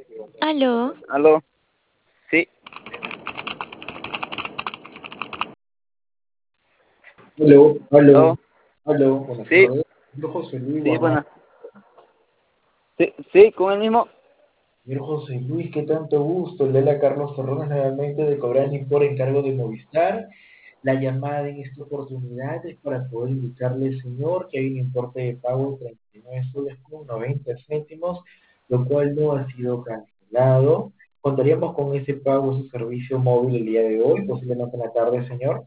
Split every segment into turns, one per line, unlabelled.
Aló,
Aló, sí,
Aló,
aló,
aló, aló, buenas
sí,
tardes. Señor José Luis
sí,
Guamán.
buenas. Sí, sí, con el mismo.
Señor José Luis, qué tanto gusto. Le habla Carlos Ferrones nuevamente de Cobrani por encargo de Movistar. La llamada en esta oportunidad es para poder indicarle, señor, que hay un importe de pago de 39 soles con 90 céntimos, lo cual no ha sido cancelado. ¿Contaríamos con ese pago, su servicio móvil el día de hoy, posiblemente en la tarde, señor?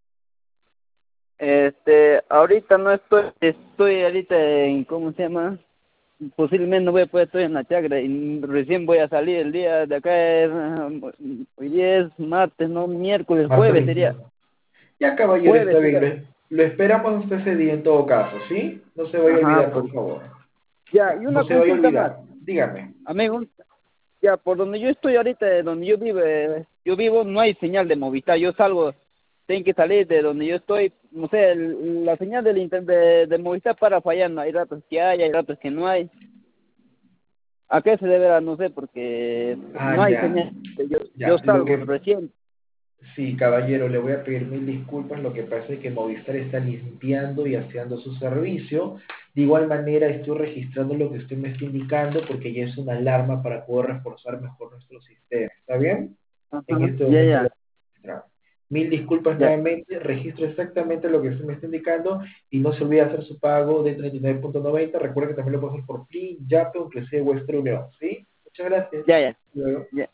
Ahorita no estoy ahorita en, ¿cómo se llama? Posiblemente no voy a poder, estoy en la chacra y recién voy a salir el día de acá, hoy día es martes, no, miércoles,
Martes
jueves sería,
25. Ya, caballero, está
jueves
bien.
sería.
Lo esperamos hasta ese día en todo caso, ¿sí? No se vaya a
Ajá,
olvidar,
pues,
por favor.
ya,
Ya,
y
no
una
se vaya a
consulta más,
olvidar. Dígame.
amigo. Ya, por donde yo estoy ahorita, de donde yo vivo, no hay señal de Movistar. Yo salgo, tengo que salir de donde yo estoy. No sé, la señal de Movistar para fallando. Hay ratos que hay ratos que no hay. ¿A qué se deberá? No sé, porque
Ah,
no hay
ya.
señal. Yo
Ya. Lo
salgo
que...
recién.
Sí, caballero, le voy a pedir mil disculpas. Lo que pasa es que Movistar está limpiando y haciendo su servicio. De igual manera, estoy registrando lo que usted me está indicando porque ya es una alarma para poder reforzar mejor nuestro sistema. ¿Está bien? En
Ajá,
este
ya,
momento
ya,
lo registramos. Mil disculpas
ya,
nuevamente, registro exactamente lo que usted me está indicando y no se olvide hacer su pago de 39,90. Recuerde que también lo puede hacer por PLI, Yape o inclusive Western Unión, ¿sí? Muchas gracias.
ya, ya,
Luego.
ya.